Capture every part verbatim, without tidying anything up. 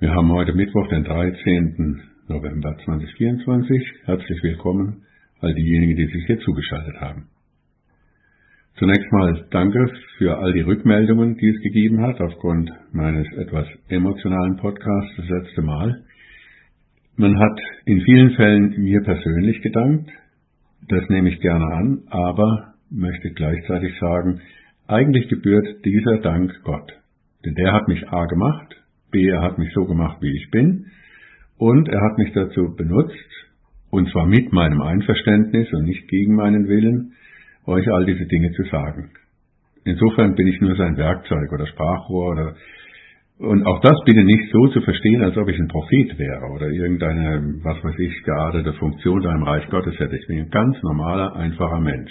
Wir haben heute Mittwoch, den dreizehnten November zweitausendvierundzwanzig. Herzlich willkommen all diejenigen, die sich hier zugeschaltet haben. Zunächst mal danke für all die Rückmeldungen, die es gegeben hat, aufgrund meines etwas emotionalen Podcasts das letzte Mal. Man hat in vielen Fällen mir persönlich gedankt, das nehme ich gerne an, aber möchte gleichzeitig sagen, eigentlich gebührt dieser Dank Gott. Denn der hat mich A gemacht, B, er hat mich so gemacht, wie ich bin, und er hat mich dazu benutzt, und zwar mit meinem Einverständnis und nicht gegen meinen Willen, euch all diese Dinge zu sagen. Insofern bin ich nur sein Werkzeug oder Sprachrohr oder und auch das bitte nicht so zu verstehen, als ob ich ein Prophet wäre oder irgendeine, was weiß ich, geartete Funktion da im Reich Gottes hätte. Ich bin ein ganz normaler, einfacher Mensch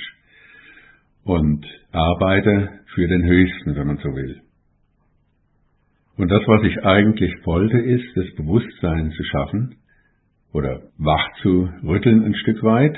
und arbeite für den Höchsten, wenn man so will. Und das, was ich eigentlich wollte, ist, das Bewusstsein zu schaffen oder wach zu rütteln ein Stück weit,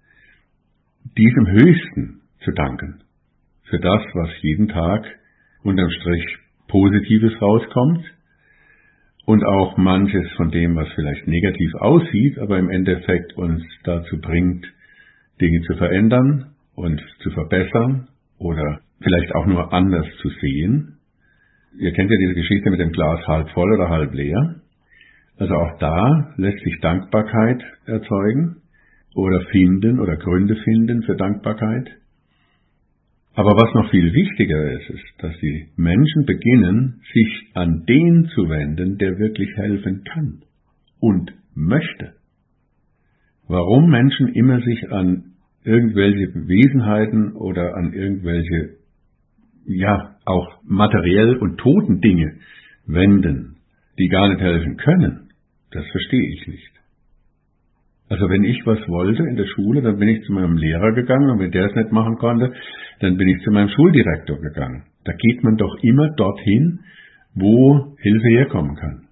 diesem Höchsten zu danken für das, was jeden Tag unterm Strich Positives rauskommt und auch manches von dem, was vielleicht negativ aussieht, aber im Endeffekt uns dazu bringt, Dinge zu verändern und zu verbessern oder vielleicht auch nur anders zu sehen. Ihr kennt ja diese Geschichte mit dem Glas halb voll oder halb leer. Also auch da lässt sich Dankbarkeit erzeugen oder finden oder Gründe finden für Dankbarkeit. Aber was noch viel wichtiger ist, ist, dass die Menschen beginnen, sich an den zu wenden, der wirklich helfen kann und möchte. Warum Menschen immer sich an irgendwelche Wesenheiten oder an irgendwelche, ja, auch materiell und toten Dinge wenden, die gar nicht helfen können, das verstehe ich nicht. Also wenn ich was wollte in der Schule, dann bin ich zu meinem Lehrer gegangen und wenn der es nicht machen konnte, dann bin ich zu meinem Schuldirektor gegangen. Da geht man doch immer dorthin, wo Hilfe herkommen kann.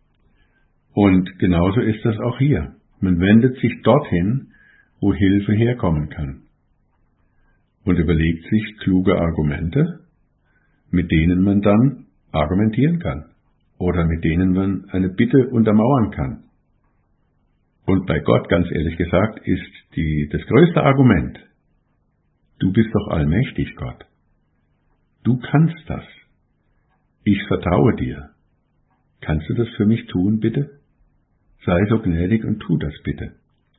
Und genauso ist das auch hier. Man wendet sich dorthin, wo Hilfe herkommen kann. Und überlegt sich kluge Argumente, mit denen man dann argumentieren kann oder mit denen man eine Bitte untermauern kann. Und bei Gott, ganz ehrlich gesagt, ist die, das größte Argument, du bist doch allmächtig, Gott. Du kannst das. Ich vertraue dir. Kannst du das für mich tun, bitte? Sei so gnädig und tu das bitte.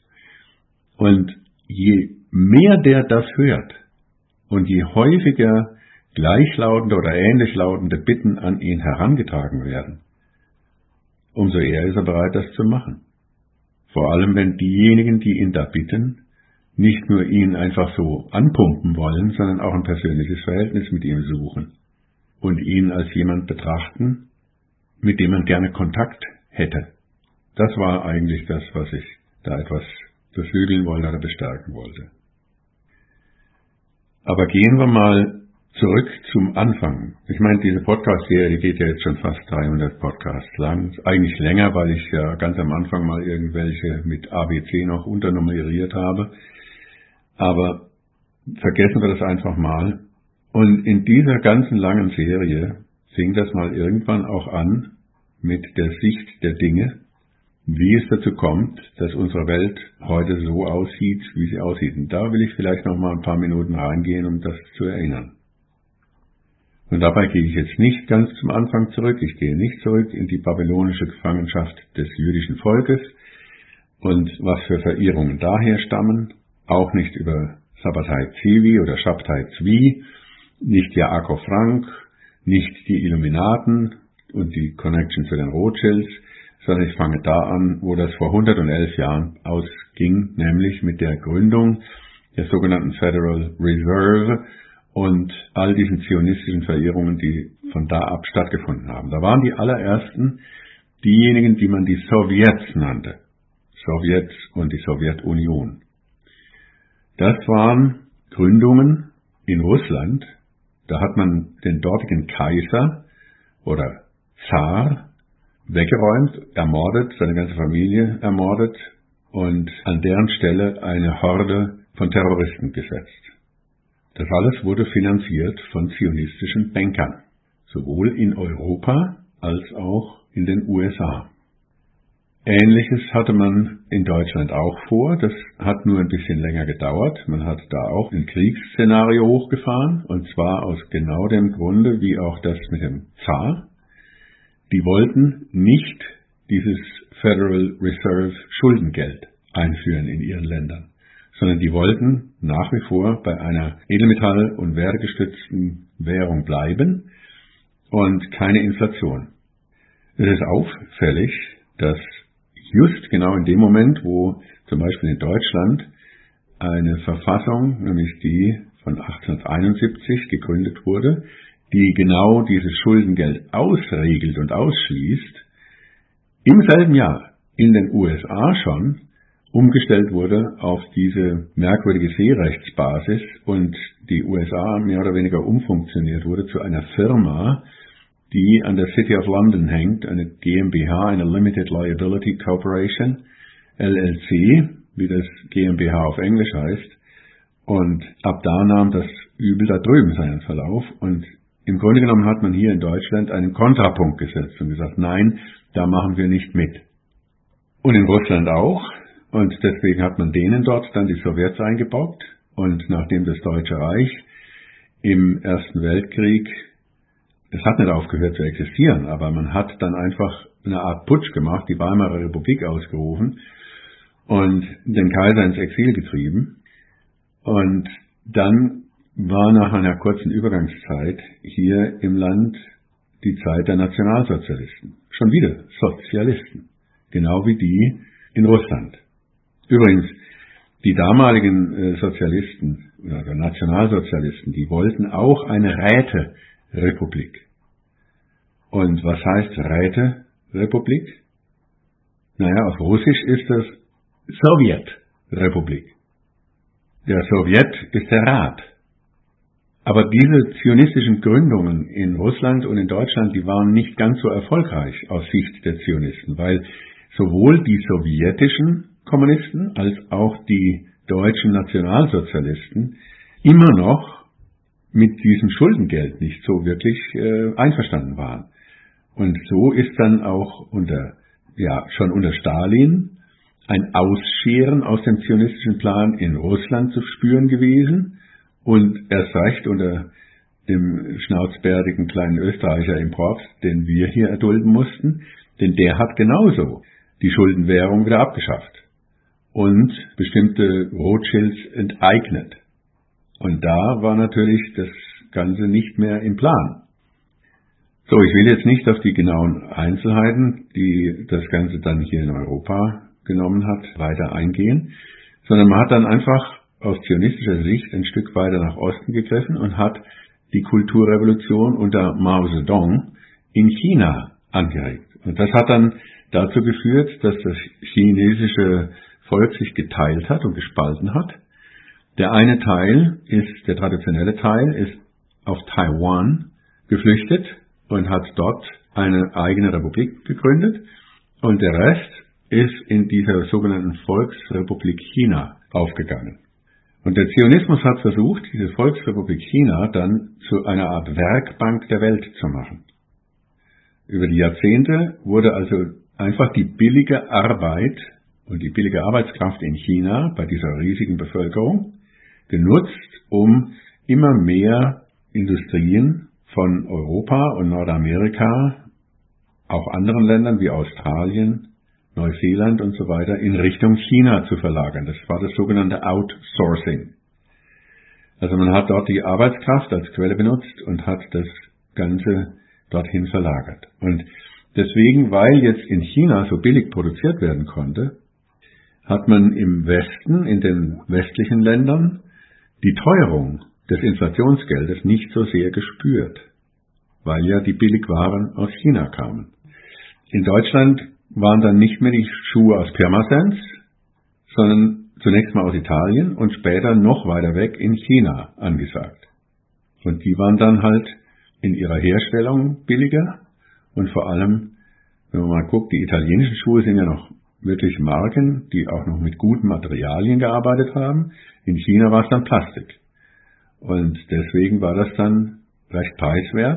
Und je mehr der das hört und je häufiger gleichlautende oder ähnlich lautende Bitten an ihn herangetragen werden, umso eher ist er bereit, das zu machen. Vor allem, wenn diejenigen, die ihn da bitten, nicht nur ihn einfach so anpumpen wollen, sondern auch ein persönliches Verhältnis mit ihm suchen und ihn als jemand betrachten, mit dem man gerne Kontakt hätte. Das war eigentlich das, was ich da etwas beflügeln wollte oder bestärken wollte. Aber gehen wir mal zurück zum Anfang. Ich meine, diese Podcast-Serie geht ja jetzt schon fast dreihundert Podcasts lang. Eigentlich länger, weil ich ja ganz am Anfang mal irgendwelche mit A B C noch unternummeriert habe. Aber vergessen wir das einfach mal. Und in dieser ganzen langen Serie fing das mal irgendwann auch an mit der Sicht der Dinge, wie es dazu kommt, dass unsere Welt heute so aussieht, wie sie aussieht. Und da will ich vielleicht noch mal ein paar Minuten reingehen, um das zu erinnern. Und dabei gehe ich jetzt nicht ganz zum Anfang zurück. Ich gehe nicht zurück in die babylonische Gefangenschaft des jüdischen Volkes und was für Verirrungen daher stammen. Auch nicht über Sabbatai Zevi oder Shabtai Zvi, nicht Jaakov Frank, nicht die Illuminaten und die Connection zu den Rothschilds, sondern ich fange da an, wo das vor hundertelf Jahren ausging, nämlich mit der Gründung der sogenannten Federal Reserve und all diesen zionistischen Verirrungen, die von da ab stattgefunden haben. Da waren die allerersten diejenigen, die man die Sowjets nannte. Sowjets und die Sowjetunion. Das waren Gründungen in Russland. Da hat man den dortigen Kaiser oder Zar weggeräumt, ermordet, seine ganze Familie ermordet und an deren Stelle eine Horde von Terroristen gesetzt. Das alles wurde finanziert von zionistischen Bankern, sowohl in Europa als auch in den U S A. Ähnliches hatte man in Deutschland auch vor, das hat nur ein bisschen länger gedauert. Man hat da auch ein Kriegsszenario hochgefahren, und zwar aus genau dem Grunde, wie auch das mit dem Zar. Die wollten nicht dieses Federal Reserve Schuldengeld einführen in ihren Ländern, sondern die wollten nach wie vor bei einer Edelmetall- und wertegestützten Währung bleiben und keine Inflation. Es ist auffällig, dass just genau in dem Moment, wo zum Beispiel in Deutschland eine Verfassung, nämlich die von achtzehnhunderteinundsiebzig gegründet wurde, die genau dieses Schuldengeld ausregelt und ausschließt, im selben Jahr in den U S A schon umgestellt wurde auf diese merkwürdige Seerechtsbasis und die U S A mehr oder weniger umfunktioniert wurde zu einer Firma, die an der City of London hängt, eine GmbH, eine Limited Liability Corporation, L L C, wie das GmbH auf Englisch heißt. Und ab da nahm das Übel da drüben seinen Verlauf. Und im Grunde genommen hat man hier in Deutschland einen Kontrapunkt gesetzt und gesagt, nein, da machen wir nicht mit. Und in Russland auch. Und deswegen hat man denen dort dann die Sowjets eingebaut. Und nachdem das Deutsche Reich im Ersten Weltkrieg, es hat nicht aufgehört zu existieren, aber man hat dann einfach eine Art Putsch gemacht, die Weimarer Republik ausgerufen und den Kaiser ins Exil getrieben. Und dann war nach einer kurzen Übergangszeit hier im Land die Zeit der Nationalsozialisten. Schon wieder Sozialisten, genau wie die in Russland. Übrigens, die damaligen äh, Sozialisten oder Nationalsozialisten, die wollten auch eine Räterepublik. Und was heißt Räterepublik? Naja, auf Russisch ist das Sowjetrepublik. Der Sowjet ist der Rat. Aber diese zionistischen Gründungen in Russland und in Deutschland, die waren nicht ganz so erfolgreich aus Sicht der Zionisten, weil sowohl die sowjetischen Kommunisten als auch die deutschen Nationalsozialisten immer noch mit diesem Schuldengeld nicht so wirklich äh, einverstanden waren. Und so ist dann auch unter, ja, schon unter Stalin ein Ausscheren aus dem zionistischen Plan in Russland zu spüren gewesen und erst recht unter dem schnauzbärtigen kleinen Österreicher im Propst, den wir hier erdulden mussten, denn der hat genauso die Schuldenwährung wieder abgeschafft und bestimmte Rothschilds enteignet. Und da war natürlich das Ganze nicht mehr im Plan. So, ich will jetzt nicht auf die genauen Einzelheiten, die das Ganze dann hier in Europa genommen hat, weiter eingehen, sondern man hat dann einfach aus zionistischer Sicht ein Stück weiter nach Osten gegriffen und hat die Kulturrevolution unter Mao Zedong in China angeregt. Und das hat dann dazu geführt, dass das chinesische Volk sich geteilt hat und gespalten hat. Der eine Teil ist, der traditionelle Teil, ist auf Taiwan geflüchtet und hat dort eine eigene Republik gegründet. Und der Rest ist in dieser sogenannten Volksrepublik China aufgegangen. Und der Zionismus hat versucht, diese Volksrepublik China dann zu einer Art Werkbank der Welt zu machen. Über die Jahrzehnte wurde also einfach die billige Arbeit und die billige Arbeitskraft in China bei dieser riesigen Bevölkerung genutzt, um immer mehr Industrien von Europa und Nordamerika, auch anderen Ländern wie Australien, Neuseeland und so weiter, in Richtung China zu verlagern. Das war das sogenannte Outsourcing. Also man hat dort die Arbeitskraft als Quelle benutzt und hat das Ganze dorthin verlagert. Und deswegen, weil jetzt in China so billig produziert werden konnte, hat man im Westen, in den westlichen Ländern, die Teuerung des Inflationsgeldes nicht so sehr gespürt, weil ja die Billigwaren aus China kamen. In Deutschland waren dann nicht mehr die Schuhe aus Pirmasens, sondern zunächst mal aus Italien und später noch weiter weg in China angesagt. Und die waren dann halt in ihrer Herstellung billiger und vor allem, wenn man mal guckt, die italienischen Schuhe sind ja noch wirklich Marken, die auch noch mit guten Materialien gearbeitet haben. In China war es dann Plastik. Und deswegen war das dann recht preiswert.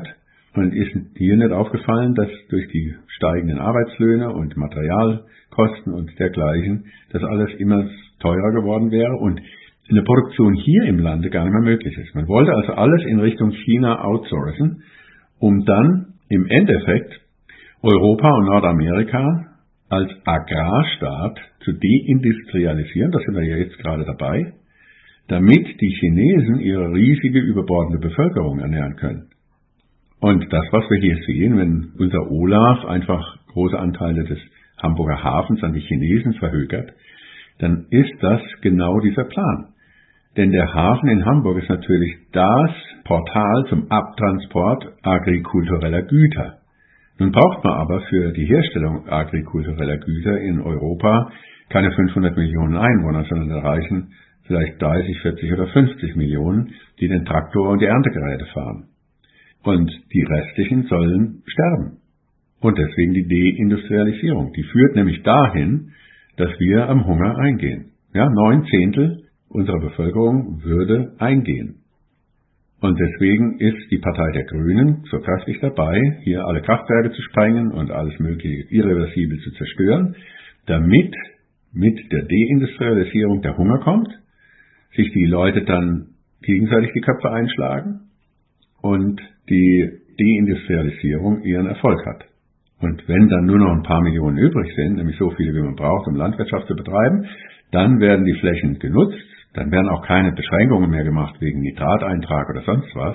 Und ist hier nicht aufgefallen, dass durch die steigenden Arbeitslöhne und Materialkosten und dergleichen das alles immer teurer geworden wäre und eine Produktion hier im Lande gar nicht mehr möglich ist. Man wollte also alles in Richtung China outsourcen, um dann im Endeffekt Europa und Nordamerika als Agrarstaat zu deindustrialisieren, das sind wir ja jetzt gerade dabei, damit die Chinesen ihre riesige überbordende Bevölkerung ernähren können. Und das, was wir hier sehen, wenn unser Olaf einfach große Anteile des Hamburger Hafens an die Chinesen verhökert, dann ist das genau dieser Plan. Denn der Hafen in Hamburg ist natürlich das Portal zum Abtransport agrikultureller Güter. Nun braucht man aber für die Herstellung agrikultureller Güter in Europa keine fünfhundert Millionen Einwohner, sondern da reichen vielleicht dreißig, vierzig oder fünfzig Millionen, die den Traktor und die Erntegeräte fahren. Und die restlichen sollen sterben. Und deswegen die Deindustrialisierung. Die führt nämlich dahin, dass wir am Hunger eingehen. Ja, neun Zehntel unserer Bevölkerung würde eingehen. Und deswegen ist die Partei der Grünen so kräftig dabei, hier alle Kraftwerke zu sprengen und alles Mögliche irreversibel zu zerstören, damit mit der Deindustrialisierung der Hunger kommt, sich die Leute dann gegenseitig die Köpfe einschlagen und die Deindustrialisierung ihren Erfolg hat. Und wenn dann nur noch ein paar Millionen übrig sind, nämlich so viele, wie man braucht, um Landwirtschaft zu betreiben, dann werden die Flächen genutzt, dann werden auch keine Beschränkungen mehr gemacht wegen Nitrateintrag oder sonst was.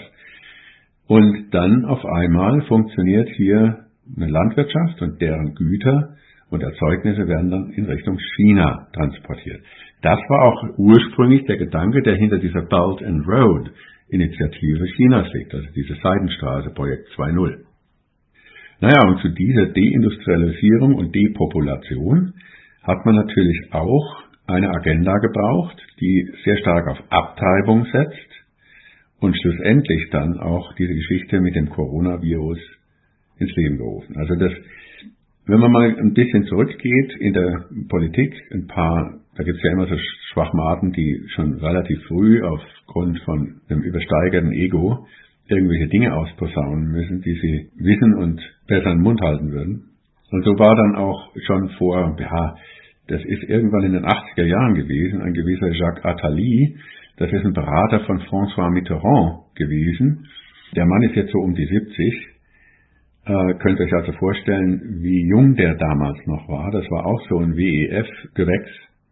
Und dann auf einmal funktioniert hier eine Landwirtschaft und deren Güter und Erzeugnisse werden dann in Richtung China transportiert. Das war auch ursprünglich der Gedanke, der hinter dieser Belt and Road Initiative Chinas liegt, also diese Seidenstraße Projekt zwei Punkt null. Naja, und zu dieser Deindustrialisierung und Depopulation hat man natürlich auch eine Agenda gebraucht, die sehr stark auf Abtreibung setzt und schlussendlich dann auch diese Geschichte mit dem Coronavirus ins Leben gerufen. Also das, wenn man mal ein bisschen zurückgeht in der Politik, ein paar, da gibt es ja immer so Schwachmaten, die schon relativ früh aufgrund von einem übersteigerten Ego irgendwelche Dinge ausposaunen müssen, die sie wissen und besser in den Mund halten würden. Und so war dann auch schon vor, ja, das ist irgendwann in den achtziger Jahren gewesen, ein gewisser Jacques Attali, das ist ein Berater von François Mitterrand gewesen. Der Mann ist jetzt so um die siebzig. Äh, könnt ihr euch also vorstellen, wie jung der damals noch war. Das war auch so ein W E F-Gewächs.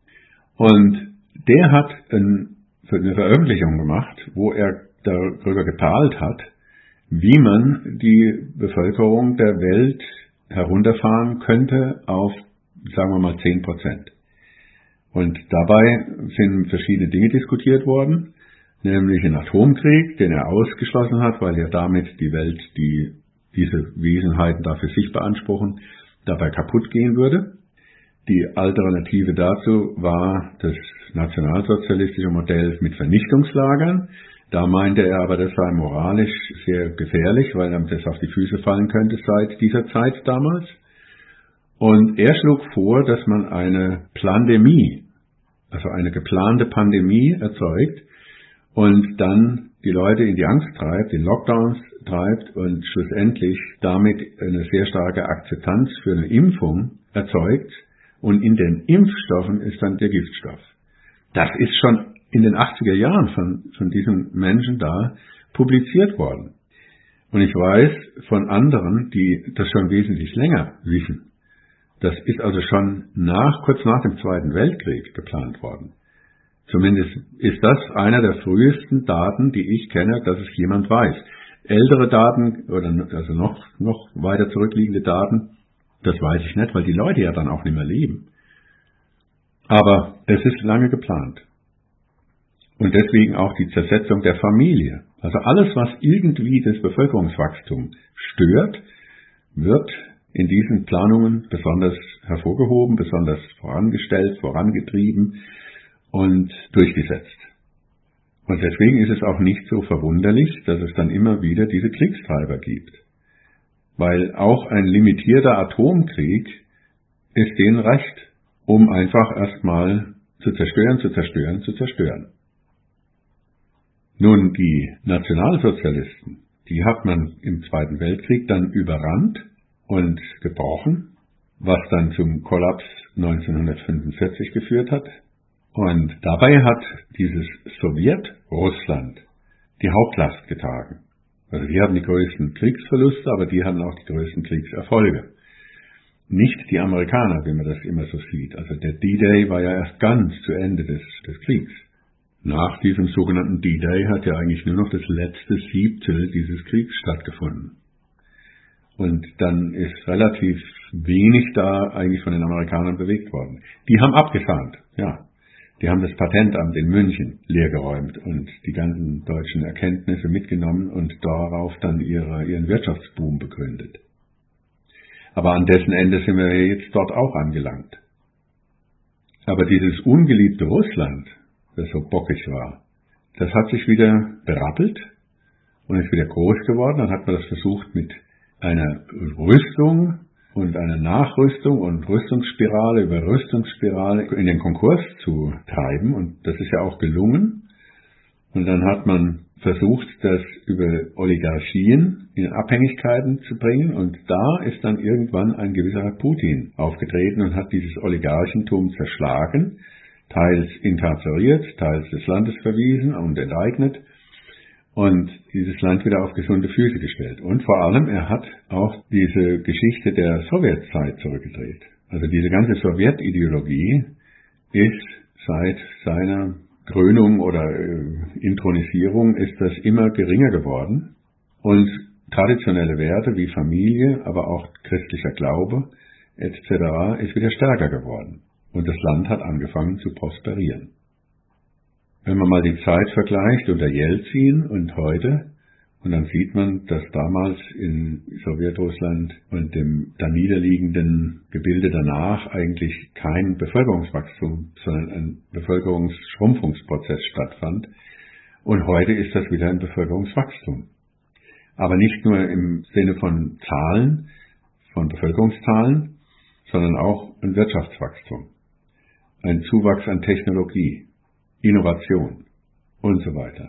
Und der hat ein, eine Veröffentlichung gemacht, wo er darüber geteilt hat, wie man die Bevölkerung der Welt herunterfahren könnte auf, sagen wir mal, zehn Prozent. Und dabei sind verschiedene Dinge diskutiert worden, nämlich ein Atomkrieg, den er ausgeschlossen hat, weil ja damit die Welt, die diese Wesenheiten da für sich beanspruchen, dabei kaputt gehen würde. Die Alternative dazu war das nationalsozialistische Modell mit Vernichtungslagern. Da meinte er aber, das sei moralisch sehr gefährlich, weil einem das auf die Füße fallen könnte seit dieser Zeit damals. Und er schlug vor, dass man eine Plandemie, also eine geplante Pandemie erzeugt und dann die Leute in die Angst treibt, in Lockdowns treibt und schlussendlich damit eine sehr starke Akzeptanz für eine Impfung erzeugt. Und in den Impfstoffen ist dann der Giftstoff. Das ist schon in den achtziger Jahren von, von diesen Menschen da publiziert worden. Und ich weiß von anderen, die das schon wesentlich länger wissen. Das ist also schon nach, kurz nach dem Zweiten Weltkrieg geplant worden. Zumindest ist das einer der frühesten Daten, die ich kenne, dass es jemand weiß. Ältere Daten oder also noch, noch weiter zurückliegende Daten, das weiß ich nicht, weil die Leute ja dann auch nicht mehr leben. Aber es ist lange geplant. Und deswegen auch die Zersetzung der Familie. Also alles, was irgendwie das Bevölkerungswachstum stört, wird in diesen Planungen besonders hervorgehoben, besonders vorangestellt, vorangetrieben und durchgesetzt. Und deswegen ist es auch nicht so verwunderlich, dass es dann immer wieder diese Kriegstreiber gibt. Weil auch ein limitierter Atomkrieg ist denen recht, um einfach erstmal zu zerstören, zu zerstören, zu zerstören. Nun, die Nationalsozialisten, Die hat man im Zweiten Weltkrieg dann überrannt und gebrochen, was dann zum Kollaps neunzehnhundertfünfundvierzig geführt hat. Und dabei hat dieses Sowjetrussland die Hauptlast getragen. Also die hatten die größten Kriegsverluste, aber die hatten auch die größten Kriegserfolge. Nicht die Amerikaner, wie man das immer so sieht. Also der D-Day war ja erst ganz zu Ende des, des Kriegs. Nach diesem sogenannten D-Day hat ja eigentlich nur noch das letzte Siebtel dieses Kriegs stattgefunden. Und dann ist relativ wenig da eigentlich von den Amerikanern bewegt worden. Die haben abgesahnt, ja. Die haben das Patentamt in München leergeräumt und die ganzen deutschen Erkenntnisse mitgenommen und darauf dann ihre, ihren Wirtschaftsboom begründet. Aber an dessen Ende sind wir jetzt dort auch angelangt. Aber dieses ungeliebte Russland, das so bockig war, das hat sich wieder berappelt und ist wieder groß geworden. Dann hat man das versucht mit einer Rüstung und einer Nachrüstung und Rüstungsspirale über Rüstungsspirale in den Konkurs zu treiben. Und das ist ja auch gelungen. Und dann hat man versucht, das über Oligarchien in Abhängigkeiten zu bringen. Und da ist dann irgendwann ein gewisser Putin aufgetreten und hat dieses Oligarchentum zerschlagen, teils inkarzeriert, teils des Landes verwiesen und enteignet und dieses Land wieder auf gesunde Füße gestellt. Und vor allem, er hat auch diese Geschichte der Sowjetzeit zurückgedreht. Also diese ganze Sowjetideologie ist seit seiner Krönung oder äh, Inthronisierung ist das immer geringer geworden. Und traditionelle Werte wie Familie, aber auch christlicher Glaube et cetera ist wieder stärker geworden. Und das Land hat angefangen zu prosperieren. Wenn man mal die Zeit vergleicht unter Jelzin und heute, und dann sieht man, dass damals in Sowjetrussland und dem da niederliegenden Gebilde danach eigentlich kein Bevölkerungswachstum, sondern ein Bevölkerungsschrumpfungsprozess stattfand. Und heute ist das wieder ein Bevölkerungswachstum. Aber nicht nur im Sinne von Zahlen, von Bevölkerungszahlen, sondern auch ein Wirtschaftswachstum. Ein Zuwachs an Technologie, Innovation und so weiter.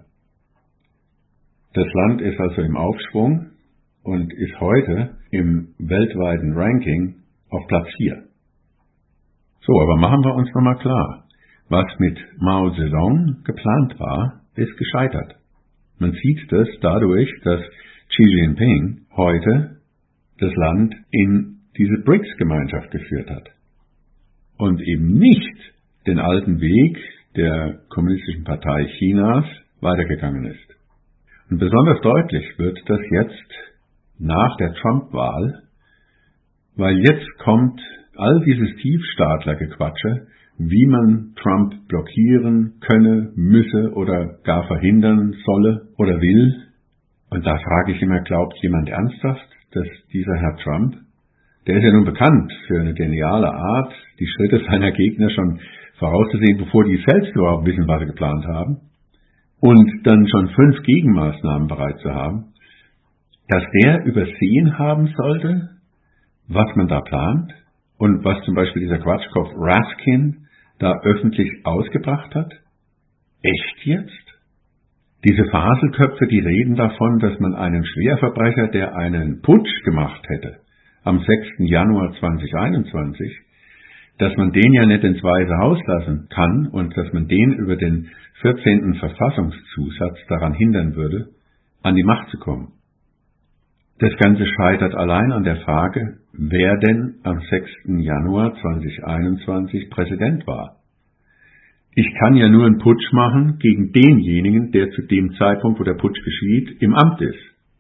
Das Land ist also im Aufschwung und ist heute im weltweiten Ranking auf Platz vier. So, aber machen wir uns nochmal klar, was mit Mao Zedong geplant war, ist gescheitert. Man sieht das dadurch, dass Xi Jinping heute das Land in diese B R I C S-Gemeinschaft geführt hat und eben nicht den alten Weg der Kommunistischen Partei Chinas weitergegangen ist. Und besonders deutlich wird das jetzt nach der Trump-Wahl, weil jetzt kommt all dieses Tiefstaatler-Gequatsche, wie man Trump blockieren könne, müsse oder gar verhindern solle oder will. Und da frage ich immer, glaubt jemand ernsthaft, dass dieser Herr Trump, der ist ja nun bekannt für eine geniale Art, die Schritte seiner Gegner schon vorauszusehen, bevor die selbst überhaupt wissen, was sie geplant haben, und dann schon fünf Gegenmaßnahmen bereit zu haben, dass der übersehen haben sollte, was man da plant und was zum Beispiel dieser Quatschkopf Raskin da öffentlich ausgebracht hat? Echt jetzt? Diese Faselköpfe, die reden davon, dass man einen Schwerverbrecher, der einen Putsch gemacht hätte, am sechsten Januar zweitausendeinundzwanzig, dass man den ja nicht ins Weiße Haus lassen kann und dass man den über den vierzehnten Verfassungszusatz daran hindern würde, an die Macht zu kommen. Das Ganze scheitert allein an der Frage, wer denn am sechsten Januar zweitausendeinundzwanzig Präsident war. Ich kann ja nur einen Putsch machen gegen denjenigen, der zu dem Zeitpunkt, wo der Putsch geschieht, im Amt ist.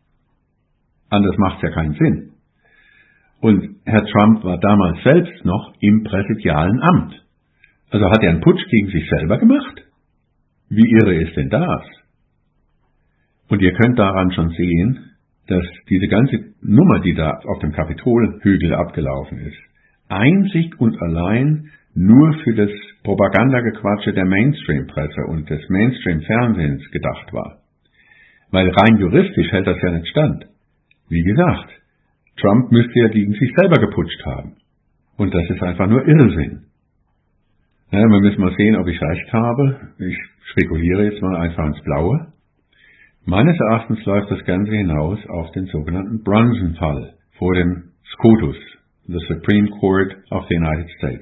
Anders macht es ja keinen Sinn. Und Herr Trump war damals selbst noch im präsidialen Amt. Also hat er einen Putsch gegen sich selber gemacht? Wie irre ist denn das? Und ihr könnt daran schon sehen, dass diese ganze Nummer, die da auf dem Kapitolhügel abgelaufen ist, einzig und allein nur für das Propagandagequatsche der Mainstream-Presse und des Mainstream-Fernsehens gedacht war. Weil rein juristisch hält das ja nicht stand. Wie gesagt, Trump müsste ja gegen sich selber geputscht haben. Und das ist einfach nur Irrsinn. Ja, wir müssen mal sehen, ob ich recht habe. Ich spekuliere jetzt mal einfach ins Blaue. Meines Erachtens läuft das Ganze hinaus auf den sogenannten Brunson-Fall vor dem SCOTUS, the Supreme Court of the United States.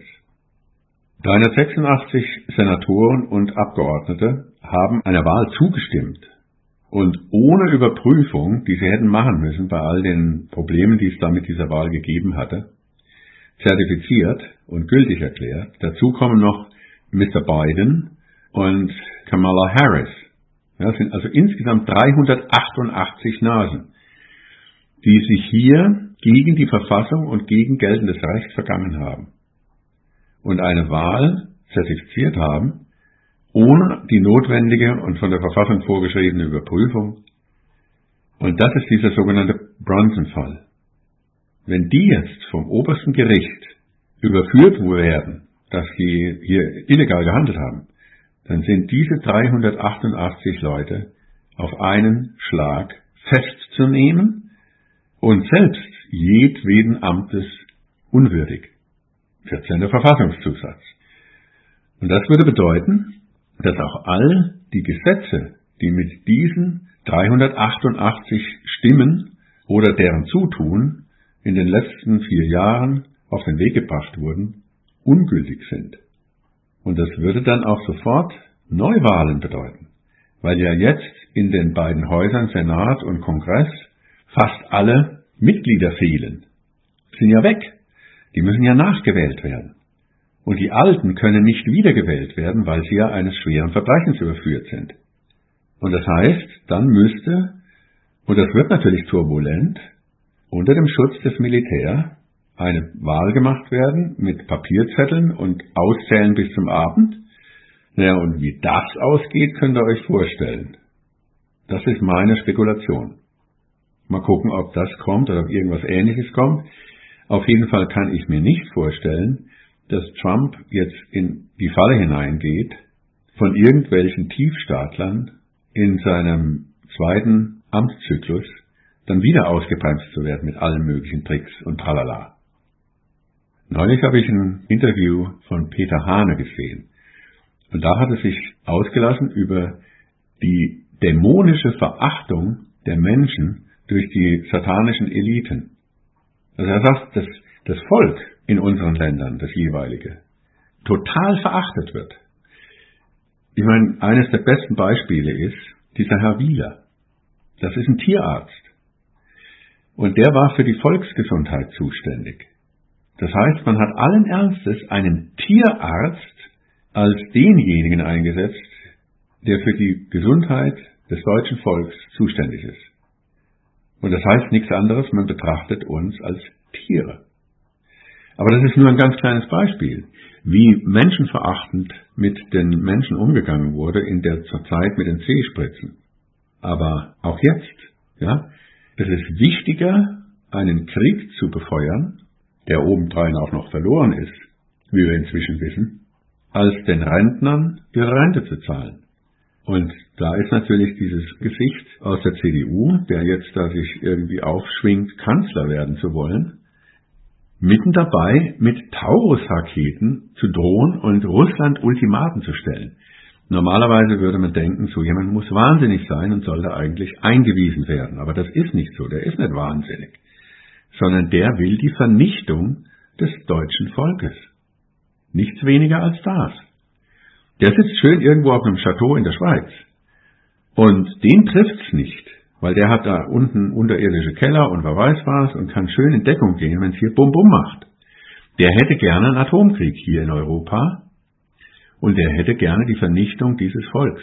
dreihundertsechsundachtzig Senatoren und Abgeordnete haben einer Wahl zugestimmt und ohne Überprüfung, die sie hätten machen müssen bei all den Problemen, die es da mit dieser Wahl gegeben hatte, zertifiziert und gültig erklärt. Dazu kommen noch Mister Biden und Kamala Harris. Ja, das sind also insgesamt dreihundertachtundachtzig Nasen, die sich hier gegen die Verfassung und gegen geltendes Recht vergangen haben und eine Wahl zertifiziert haben, ohne die notwendige und von der Verfassung vorgeschriebene Überprüfung. Und das ist dieser sogenannte Brunson-Fall. Wenn die jetzt vom obersten Gericht überführt werden, dass sie hier illegal gehandelt haben, dann sind diese dreihundertachtundachtzig Leute auf einen Schlag festzunehmen und selbst jedweden Amtes unwürdig. vierzehnter Verfassungszusatz. Und das würde bedeuten, dass auch all die Gesetze, die mit diesen dreihundertachtundachtzig Stimmen oder deren Zutun in den letzten vier Jahren auf den Weg gebracht wurden, ungültig sind. Und das würde dann auch sofort Neuwahlen bedeuten, weil ja jetzt in den beiden Häusern Senat und Kongress fast alle Mitglieder fehlen. Sind ja weg. Die müssen ja nachgewählt werden. Und die Alten können nicht wiedergewählt werden, weil sie ja eines schweren Verbrechens überführt sind. Und das heißt, dann müsste, und das wird natürlich turbulent, unter dem Schutz des Militärs eine Wahl gemacht werden mit Papierzetteln und Auszählen bis zum Abend. Naja, und wie das ausgeht, könnt ihr euch vorstellen. Das ist meine Spekulation. Mal gucken, ob das kommt oder ob irgendwas Ähnliches kommt. Auf jeden Fall kann ich mir nicht vorstellen, dass Trump jetzt in die Falle hineingeht, von irgendwelchen Tiefstaatlern in seinem zweiten Amtszyklus dann wieder ausgebremst zu werden mit allen möglichen Tricks und tralala. Neulich habe ich ein Interview von Peter Hane gesehen. Und da hat er sich ausgelassen über die dämonische Verachtung der Menschen durch die satanischen Eliten. Also er sagt, dass das Volk in unseren Ländern, das jeweilige, total verachtet wird. Ich meine, eines der besten Beispiele ist dieser Herr Wieler. Das ist ein Tierarzt. Und der war für die Volksgesundheit zuständig. Das heißt, man hat allen Ernstes einen Tierarzt als denjenigen eingesetzt, der für die Gesundheit des deutschen Volks zuständig ist. Und das heißt nichts anderes, man betrachtet uns als Tiere. Aber das ist nur ein ganz kleines Beispiel, wie menschenverachtend mit den Menschen umgegangen wurde in der Zeit mit den C-Spritzen. Aber auch jetzt, ja, es ist wichtiger, einen Krieg zu befeuern, der obendrein auch noch verloren ist, wie wir inzwischen wissen, als den Rentnern ihre Rente zu zahlen. Und da ist natürlich dieses Gesicht aus der C D U, der jetzt da sich irgendwie aufschwingt, Kanzler werden zu wollen, mitten dabei, mit Taurus-Raketen zu drohen und Russland Ultimaten zu stellen. Normalerweise würde man denken, so jemand muss wahnsinnig sein und sollte eigentlich eingewiesen werden. Aber das ist nicht so, der ist nicht wahnsinnig, sondern der will die Vernichtung des deutschen Volkes. Nichts weniger als das. Der sitzt schön irgendwo auf einem Chateau in der Schweiz. Und den trifft's nicht, weil der hat da unten unterirdische Keller und wer weiß was und kann schön in Deckung gehen, wenn es hier Bum Bum macht. Der hätte gerne einen Atomkrieg hier in Europa und der hätte gerne die Vernichtung dieses Volks.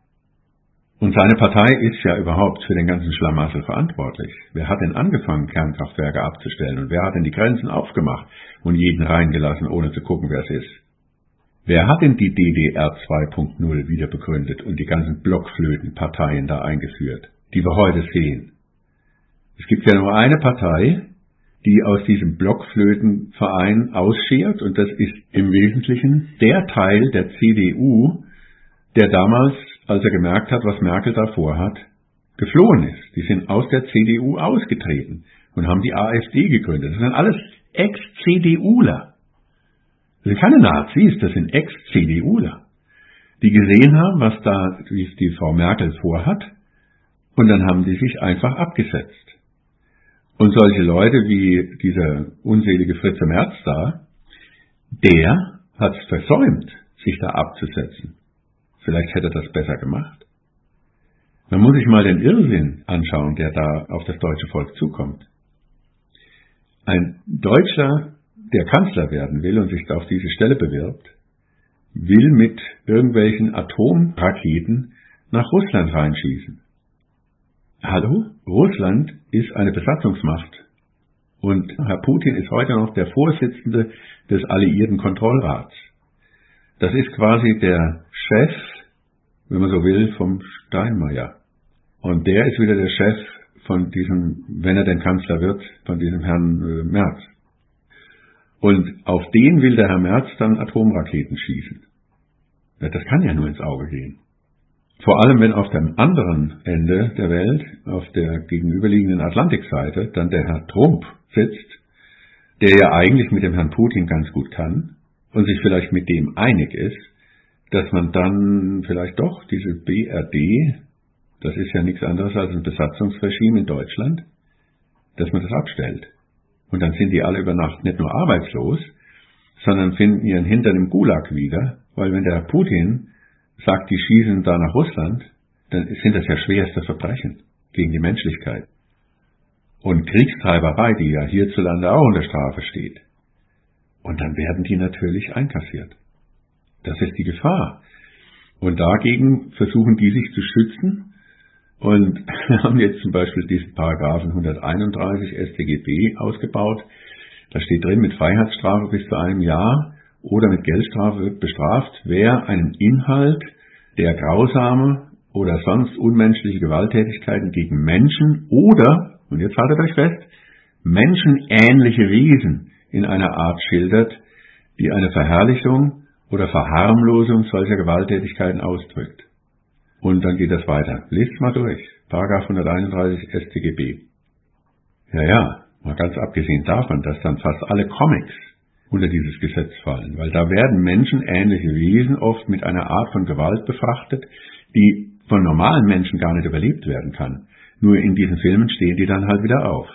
Und seine Partei ist ja überhaupt für den ganzen Schlamassel verantwortlich. Wer hat denn angefangen, Kernkraftwerke abzustellen und wer hat denn die Grenzen aufgemacht und jeden reingelassen, ohne zu gucken, wer es ist? Wer hat denn die D D R zwei Punkt null wieder begründet und die ganzen Blockflötenparteien da eingeführt, die wir heute sehen? Es gibt ja nur eine Partei, die aus diesem Blockflötenverein ausschert, und das ist im Wesentlichen der Teil der C D U, der damals, als er gemerkt hat, was Merkel da vorhat, geflohen ist. Die sind aus der C D U ausgetreten und haben die AfD gegründet. Das sind alles Ex-CDUler. Das sind keine Nazis, das sind Ex-CDUler, die gesehen haben, was da die, die Frau Merkel vorhat Und dann haben die sich einfach abgesetzt. Und solche Leute wie dieser unselige Fritze Merz da, der hat es versäumt, sich da abzusetzen. Vielleicht hätte er das besser gemacht. Man muss sich mal den Irrsinn anschauen, der da auf das deutsche Volk zukommt. Ein Deutscher, der Kanzler werden will und sich da auf diese Stelle bewirbt, will mit irgendwelchen Atomraketen nach Russland reinschießen. Hallo? Russland ist eine Besatzungsmacht. Und Herr Putin ist heute noch der Vorsitzende des Alliierten Kontrollrats. Das ist quasi der Chef, wenn man so will, vom Steinmeier. Und der ist wieder der Chef von diesem, wenn er denn Kanzler wird, von diesem Herrn äh, Merz. Und auf den will der Herr Merz dann Atomraketen schießen. Ja, das kann ja nur ins Auge gehen. Vor allem, wenn auf dem anderen Ende der Welt, auf der gegenüberliegenden Atlantikseite, dann der Herr Trump sitzt, der ja eigentlich mit dem Herrn Putin ganz gut kann und sich vielleicht mit dem einig ist, dass man dann vielleicht doch diese B R D, das ist ja nichts anderes als ein Besatzungsregime in Deutschland, dass man das abstellt. Und dann sind die alle über Nacht nicht nur arbeitslos, sondern finden ihren Hintern im Gulag wieder, weil wenn der Herr Putin sagt, die schießen da nach Russland, dann sind das ja schwerste Verbrechen gegen die Menschlichkeit. Und Kriegstreiberei, die ja hierzulande auch unter Strafe steht. Und dann werden die natürlich einkassiert. Das ist die Gefahr. Und dagegen versuchen die sich zu schützen und haben jetzt zum Beispiel diesen Paragraphen hunderteinunddreißig S t G B ausgebaut. Da steht drin, mit Freiheitsstrafe bis zu einem Jahr oder mit Geldstrafe wird bestraft, wer einen Inhalt, der grausame oder sonst unmenschliche Gewalttätigkeiten gegen Menschen oder, und jetzt haltet euch fest, menschenähnliche Wesen in einer Art schildert, die eine Verherrlichung oder Verharmlosung solcher Gewalttätigkeiten ausdrückt. Und dann geht das weiter. Lest mal durch. Paragraph hunderteinunddreißig S t G B. Ja, ja, mal ganz abgesehen davon, dass dann fast alle Comics unter dieses Gesetz fallen, weil da werden menschenähnliche Wesen oft mit einer Art von Gewalt befrachtet, die von normalen Menschen gar nicht überlebt werden kann. Nur in diesen Filmen stehen die dann halt wieder auf.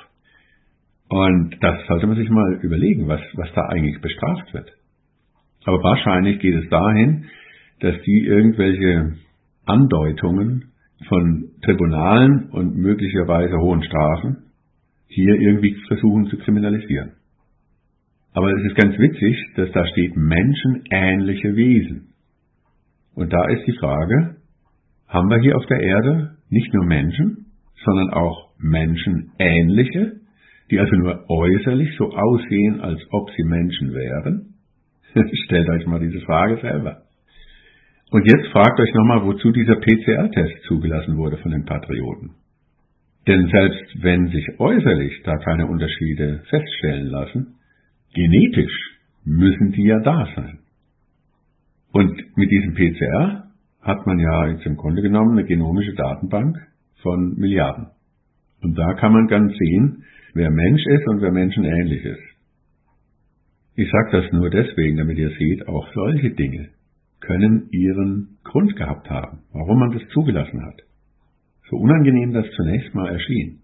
Und das sollte man sich mal überlegen, was, was da eigentlich bestraft wird. Aber wahrscheinlich geht es dahin, dass die irgendwelche Andeutungen von Tribunalen und möglicherweise hohen Strafen hier irgendwie versuchen zu kriminalisieren. Aber es ist ganz witzig, dass da steht menschenähnliche Wesen. Und da ist die Frage, haben wir hier auf der Erde nicht nur Menschen, sondern auch menschenähnliche, die also nur äußerlich so aussehen, als ob sie Menschen wären? Stellt euch mal diese Frage selber. Und jetzt fragt euch nochmal, wozu dieser P C R-Test zugelassen wurde von den Patrioten. Denn selbst wenn sich äußerlich da keine Unterschiede feststellen lassen, genetisch müssen die ja da sein. Und mit diesem P C R hat man ja jetzt im Grunde genommen eine genomische Datenbank von Milliarden. Und da kann man ganz sehen, wer Mensch ist und wer menschenähnlich ist. Ich sage das nur deswegen, damit ihr seht, auch solche Dinge können ihren Grund gehabt haben, warum man das zugelassen hat. So unangenehm das zunächst mal erschien.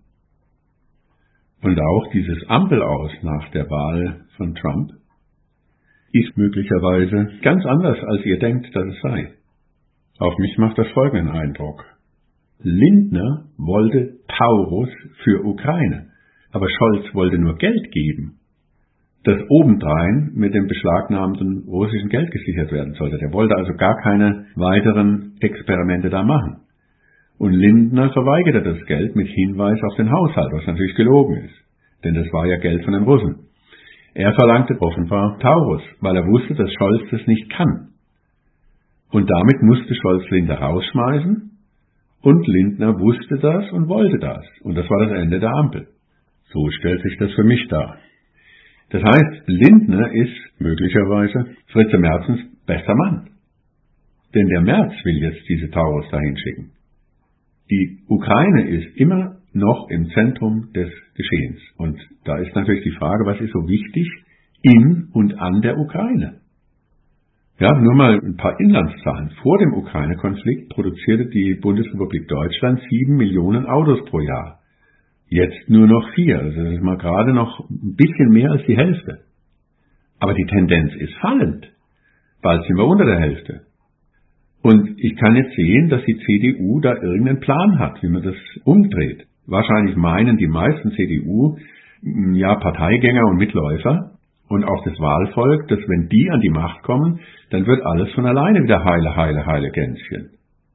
Und auch dieses Ampelaus nach der Wahl von Trump ist möglicherweise ganz anders, als ihr denkt, dass es sei. Auf mich macht das folgenden Eindruck. Lindner wollte Taurus für Ukraine, aber Scholz wollte nur Geld geben, das obendrein mit dem beschlagnahmten russischen Geld gesichert werden sollte. Der wollte also gar keine weiteren Experimente da machen. Und Lindner verweigerte das Geld mit Hinweis auf den Haushalt, was natürlich gelogen ist, denn das war ja Geld von den Russen. Er verlangte offenbar Taurus, weil er wusste, dass Scholz das nicht kann. Und damit musste Scholz Lindner rausschmeißen, und Lindner wusste das und wollte das. Und das war das Ende der Ampel. So stellt sich das für mich dar. Das heißt, Lindner ist möglicherweise Fritze Merzens bester Mann. Denn der Merz will jetzt diese Taurus dahin schicken. Die Ukraine ist immer noch im Zentrum des Geschehens. Und da ist natürlich die Frage, was ist so wichtig in und an der Ukraine? Ja, nur mal ein paar Inlandszahlen. Vor dem Ukraine-Konflikt produzierte die Bundesrepublik Deutschland sieben Millionen Autos pro Jahr. Jetzt nur noch vier. Also das ist mal gerade noch ein bisschen mehr als die Hälfte. Aber die Tendenz ist fallend. Bald sind wir unter der Hälfte. Und ich kann jetzt sehen, dass die C D U da irgendeinen Plan hat, wie man das umdreht. Wahrscheinlich meinen die meisten C D U, ja, Parteigänger und Mitläufer und auch das Wahlvolk, dass wenn die an die Macht kommen, dann wird alles von alleine wieder heile, heile, heile Gänschen.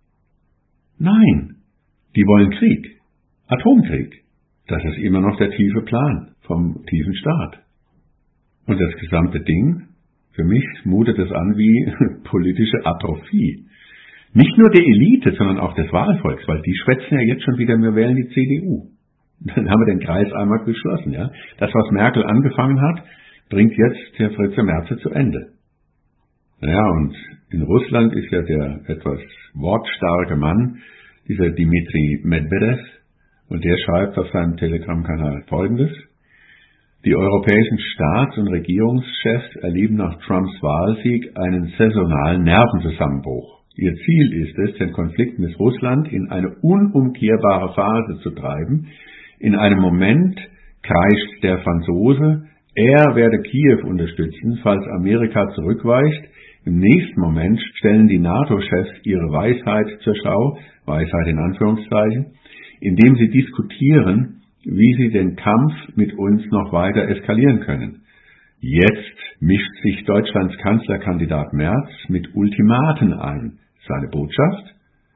Nein, die wollen Krieg. Atomkrieg. Das ist immer noch der tiefe Plan vom tiefen Staat. Und das gesamte Ding, für mich mutet es an wie politische Atrophie. Nicht nur der Elite, sondern auch des Wahlvolks, weil die schwätzen ja jetzt schon wieder, wir wählen die C D U. Dann haben wir den Kreis einmal geschlossen, ja. Das, was Merkel angefangen hat, bringt jetzt der Fritze Merze zu Ende. Naja, und in Russland ist ja der etwas wortstarke Mann, dieser Dmitri Medvedev, und der schreibt auf seinem Telegram-Kanal Folgendes: Die europäischen Staats- und Regierungschefs erleben nach Trumps Wahlsieg einen saisonalen Nervenzusammenbruch. Ihr Ziel ist es, den Konflikt mit Russland in eine unumkehrbare Phase zu treiben. In einem Moment kreischt der Franzose, er werde Kiew unterstützen, falls Amerika zurückweicht. Im nächsten Moment stellen die NATO-Chefs ihre Weisheit zur Schau, Weisheit in Anführungszeichen, indem sie diskutieren, wie sie den Kampf mit uns noch weiter eskalieren können. Jetzt mischt sich Deutschlands Kanzlerkandidat Merz mit Ultimaten ein. Seine Botschaft?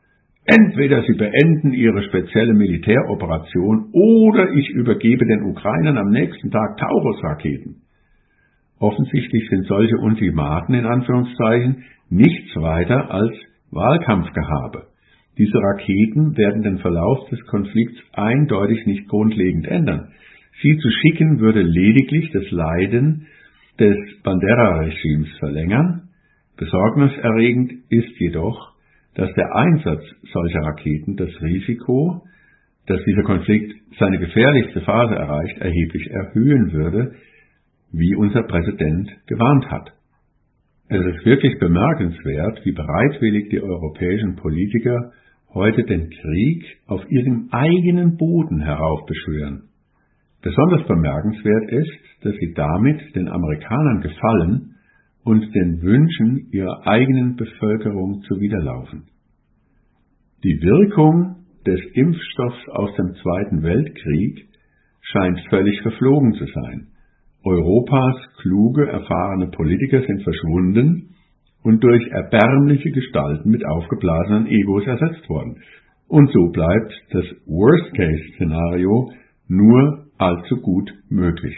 Entweder Sie beenden Ihre spezielle Militäroperation oder ich übergebe den Ukrainern am nächsten Tag Taurus-Raketen. Offensichtlich sind solche Ultimaten in Anführungszeichen nichts weiter als Wahlkampfgehabe. Diese Raketen werden den Verlauf des Konflikts eindeutig nicht grundlegend ändern. Sie zu schicken würde lediglich das Leiden des Bandera-Regimes verlängern. Besorgniserregend ist jedoch, dass der Einsatz solcher Raketen das Risiko, dass dieser Konflikt seine gefährlichste Phase erreicht, erheblich erhöhen würde, wie unser Präsident gewarnt hat. Es ist wirklich bemerkenswert, wie bereitwillig die europäischen Politiker heute den Krieg auf ihrem eigenen Boden heraufbeschwören. Besonders bemerkenswert ist, dass sie damit den Amerikanern gefallen und den Wünschen ihrer eigenen Bevölkerung zuwiderlaufen. Die Wirkung des Impfstoffs aus dem Zweiten Weltkrieg scheint völlig verflogen zu sein. Europas kluge, erfahrene Politiker sind verschwunden und durch erbärmliche Gestalten mit aufgeblasenen Egos ersetzt worden. Und so bleibt das Worst-Case-Szenario nur allzu gut möglich.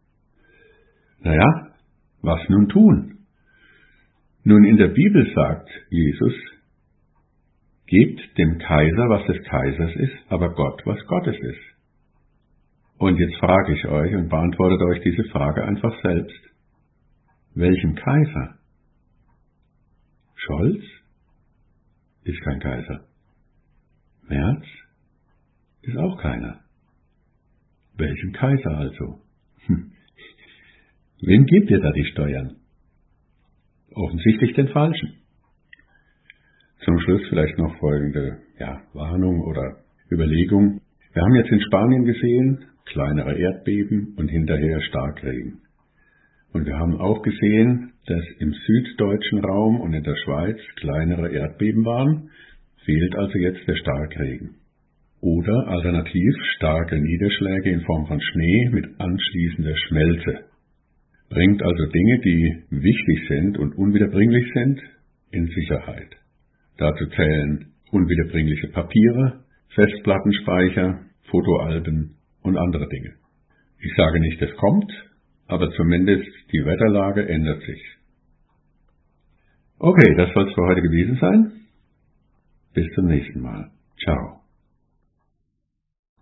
Naja, was nun tun? Nun, in der Bibel sagt Jesus, gebt dem Kaiser, was des Kaisers ist, aber Gott, was Gottes ist. Und jetzt frage ich euch und beantwortet euch diese Frage einfach selbst. Welchen Kaiser? Scholz ist kein Kaiser. Merz ist auch keiner. Welchen Kaiser also? Hm. Wem gebt ihr da die Steuern? Offensichtlich den Falschen. Zum Schluss vielleicht noch folgende ja, Warnung oder Überlegung. Wir haben jetzt in Spanien gesehen, kleinere Erdbeben und hinterher Starkregen. Und wir haben auch gesehen, dass im süddeutschen Raum und in der Schweiz kleinere Erdbeben waren, fehlt also jetzt der Starkregen. Oder alternativ starke Niederschläge in Form von Schnee mit anschließender Schmelze. Bringt also Dinge, die wichtig sind und unwiederbringlich sind, in Sicherheit. Dazu zählen unwiederbringliche Papiere, Festplattenspeicher, Fotoalben und andere Dinge. Ich sage nicht, es kommt, aber zumindest die Wetterlage ändert sich. Okay, das soll es für heute gewesen sein. Bis zum nächsten Mal. Ciao.